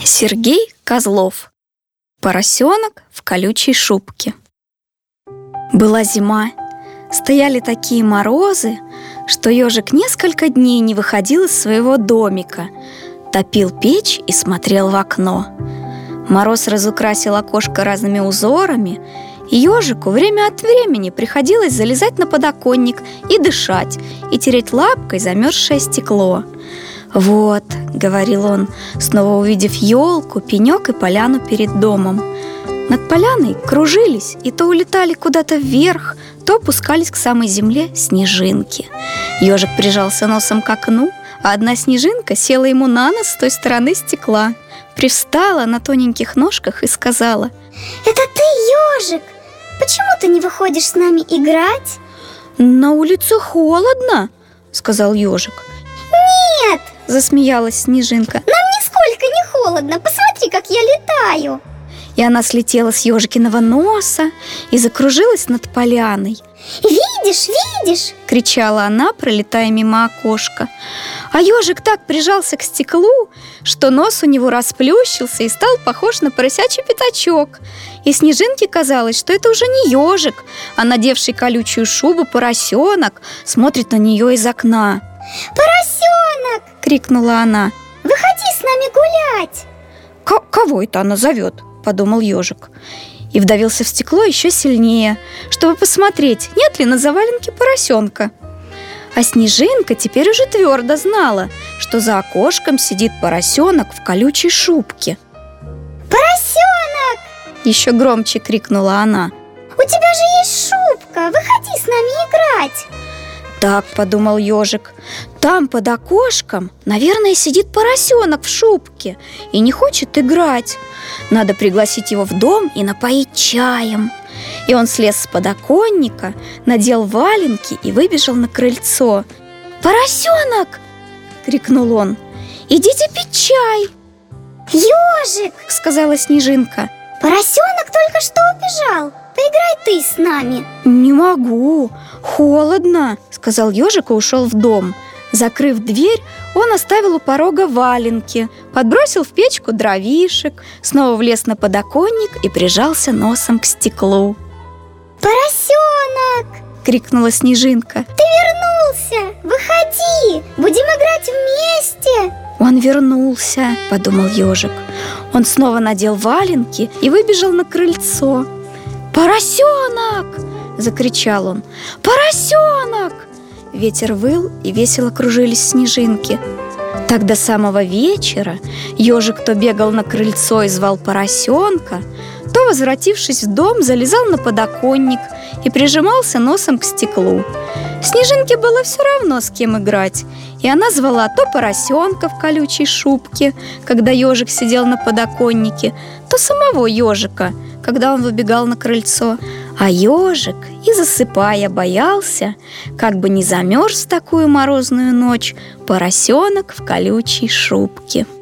Сергей Козлов. Поросенок в колючей шубке. Была зима. Стояли такие морозы, что ежик несколько дней не выходил из своего домика, топил печь и смотрел в окно. Мороз разукрасил окошко разными узорами, и ежику время от времени приходилось залезать на подоконник и дышать, и тереть лапкой замерзшее стекло. «Вот», — говорил он, снова увидев елку, пенек и поляну перед домом. Над поляной кружились и то улетали куда-то вверх, то опускались к самой земле снежинки. Ежик прижался носом к окну, а одна снежинка села ему на нос с той стороны стекла, привстала на тоненьких ножках и сказала: «Это ты, ежик? Почему ты не выходишь с нами играть?» «На улице холодно», — сказал ежик. «Нет!» — засмеялась снежинка. «Нам нисколько не холодно, посмотри, как я летаю!» И она слетела с ежикиного носа и закружилась над поляной. «Видишь, видишь!» — кричала она, пролетая мимо окошка. А ежик так прижался к стеклу, что нос у него расплющился и стал похож на поросячий пятачок. И снежинке казалось, что это уже не ежик, а надевший колючую шубу поросенок смотрит на нее из окна. «Поросенок!» — крикнула она. «Выходи с нами гулять!» «Кого это она зовет?» — подумал ежик. И вдавился в стекло еще сильнее, чтобы посмотреть, нет ли на заваленке поросенка. А снежинка теперь уже твердо знала, что за окошком сидит поросенок в колючей шубке. «Поросенок!» — еще громче крикнула она. «У тебя же есть шубка, выходи с нами играть!» Так подумал ежик. Там под окошком, наверное, сидит поросенок в шубке и не хочет играть. Надо пригласить его в дом и напоить чаем. И он слез с подоконника, надел валенки и выбежал на крыльцо. «Поросенок!» — крикнул он. «Идите пить чай!» «Ежик!» — сказала снежинка. «Поросенок только что убежал. Поиграй ты с нами!» «Не могу, холодно!» — сказал ежик и ушел в дом. Закрыв дверь, он оставил у порога валенки, подбросил в печку дровишек, снова влез на подоконник и прижался носом к стеклу. «Поросенок!» — крикнула снежинка. «Ты вернулся! Выходи! Будем играть вместе!» «Он вернулся!» — подумал ежик. Он снова надел валенки и выбежал на крыльцо. «Поросенок!» — закричал он. «Поросенок!» Ветер выл, и весело кружились снежинки. Так до самого вечера ежик то бегал на крыльцо и звал поросенка, то, возвратившись в дом, залезал на подоконник и прижимался носом к стеклу. Снежинке было все равно, с кем играть, и она звала то поросенка в колючей шубке, когда ежик сидел на подоконнике, то самого ежика, когда он выбегал на крыльцо. А ежик, и засыпая, боялся, как бы не замерз в такую морозную ночь поросенок в колючей шубке.